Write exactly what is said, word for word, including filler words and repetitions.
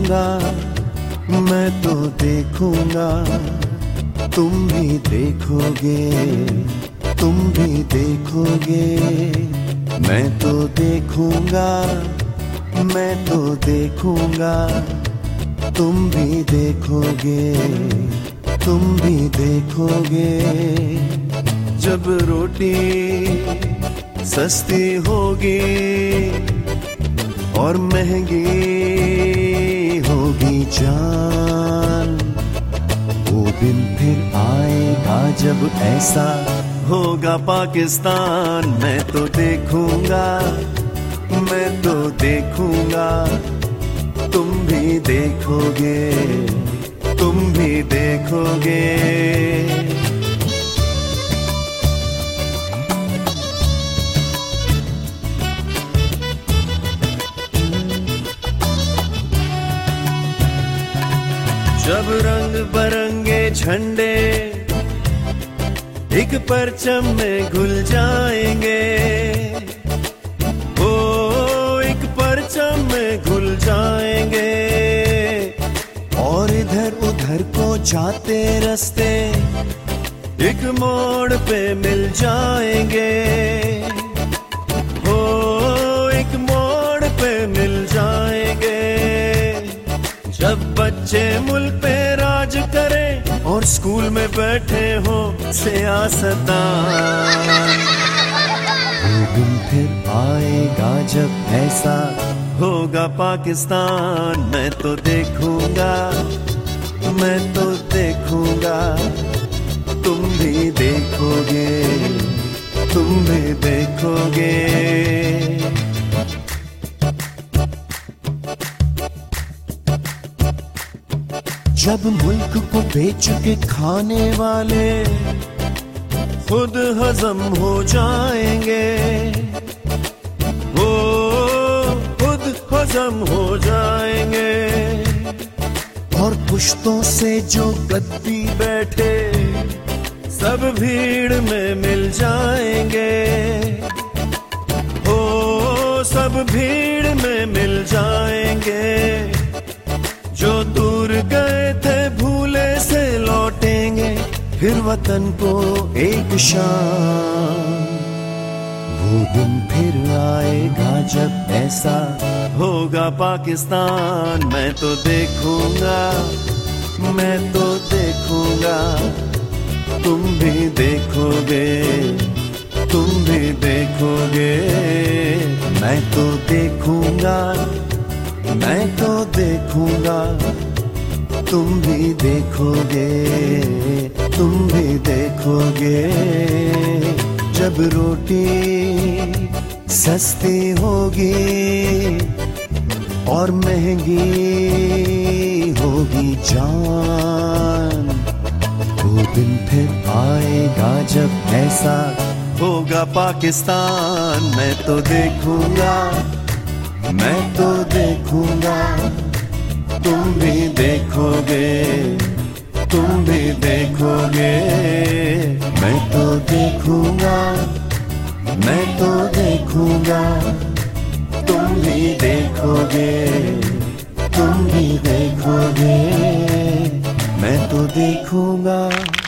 देखूंगा, मैं तो देखूंगा, तुम भी देखोगे, तुम भी देखोगे। मैं तो देखूंगा, मैं तो देखूंगा, तुम भी देखोगे, तुम भी देखोगे। जब रोटी सस्ती होगी और महंगी होगी जान, वो दिन फिर आएगा जब ऐसा होगा पाकिस्तान। मैं तो देखूंगा, मैं तो देखूंगा, तुम भी देखोगे, तुम भी देखोगे। जब रंग बरंगे झंडे एक परचम में घुल जाएंगे, ओ एक परचम में घुल जाएंगे, और इधर उधर को जाते रास्ते एक मोड़ पे मिल जाएंगे, ओ एक मोड़ पे मिल जाएंगे। जब बच्चे मुल्क पे राज करें और स्कूल में बैठे हो सियासतदान, वो दिन फिर आएगा जब ऐसा होगा पाकिस्तान। मैं तो देखूंगा, मैं तो देखूंगा, तुम भी देखोगे, तुम भी देखोगे। जब मुल्क को बेच के खाने वाले खुद हजम हो जाएंगे, वो खुद हजम हो जाएंगे, और पुश्तों से जो गद्दी बैठे सब भीड़ में मिल जाएंगे, ओ सब भीड़ में मिल जाएंगे। जो दूर गए थे भूले से लौटेंगे फिर वतन को एक शाम। वो दिन फिर आएगा जब ऐसा होगा पाकिस्तान। मैं तो देखूंगा, मैं तो देखूंगा, तुम भी देखोगे, तुम भी देखोगे। मैं तो देखूंगा, मैं तो देखूंगा, तुम भी देखोगे, तुम भी देखोगे। जब रोटी सस्ती होगी और महंगी होगी जान, वो दिन फिर आएगा जब ऐसा होगा पाकिस्तान। मैं तो देखूंगा, मैं तो देखूंगा, तुम भी देखोगे, तुम भी देखोगे। मैं तो देखूंगा, मैं तो देखूंगा, तुम भी देखोगे, तुम भी देखोगे। मैं तो देखूंगा।